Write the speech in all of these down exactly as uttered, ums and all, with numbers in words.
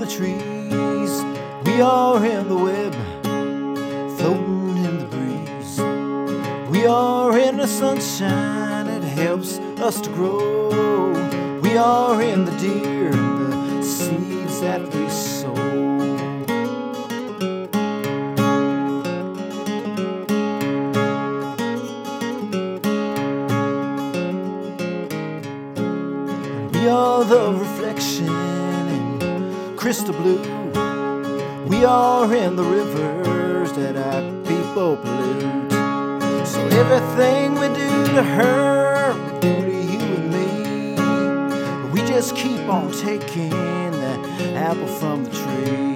the trees. We are in the web, floating in the breeze. We are in the sunshine, it helps us to grow. We are in the deer, the seeds that we sow. We are the reflection in crystal blue. We are in the rivers that our people pollute. So everything we do to her, we do to you and me. We just keep on taking that apple from the tree.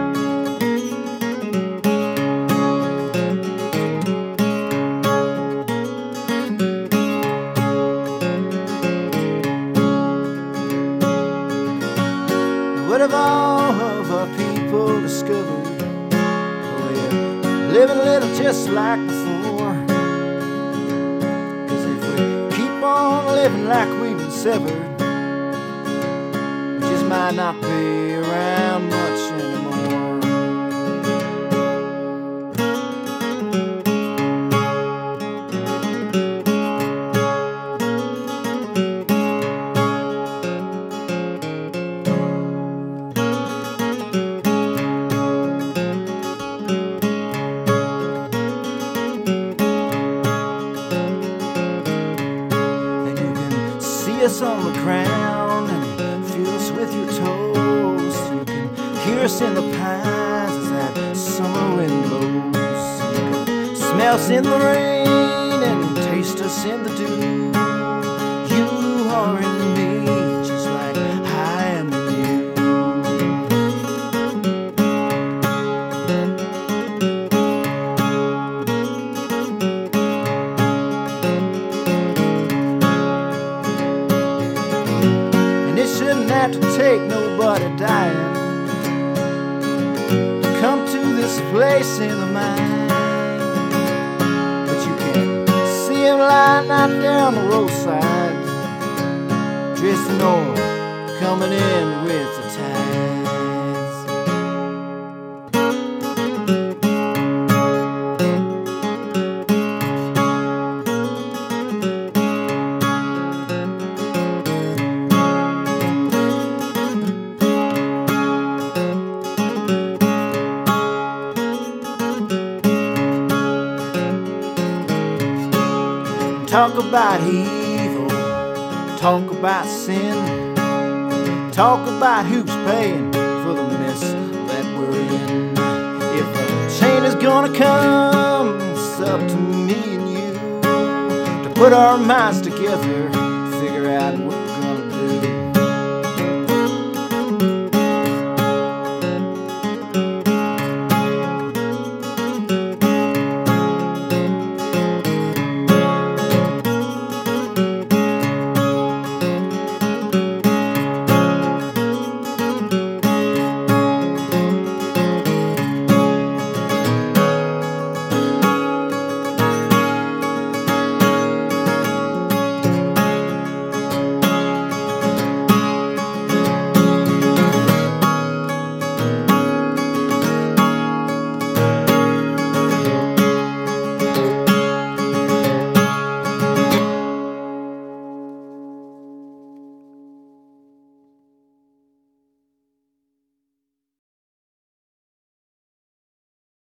What have all of our people discovered? We're living a little just like before. Cause if we keep on living like we've been severed, we just might not be around much anymore. Us on the ground and feel us with your toes. You can hear us in the pines as that summer wind blows. You can smell us in the rain and taste us in the dew. You are in me just like I am in you. Shouldn't have to take nobody dying to come to this place in the mind. But you can see him lying out down the roadside, dressed in oil, coming in with the tides. Talk about evil, talk about sin, talk about who's paying for the mess that we're in. If a change is gonna come, it's up to me and you to put our minds together, figure out what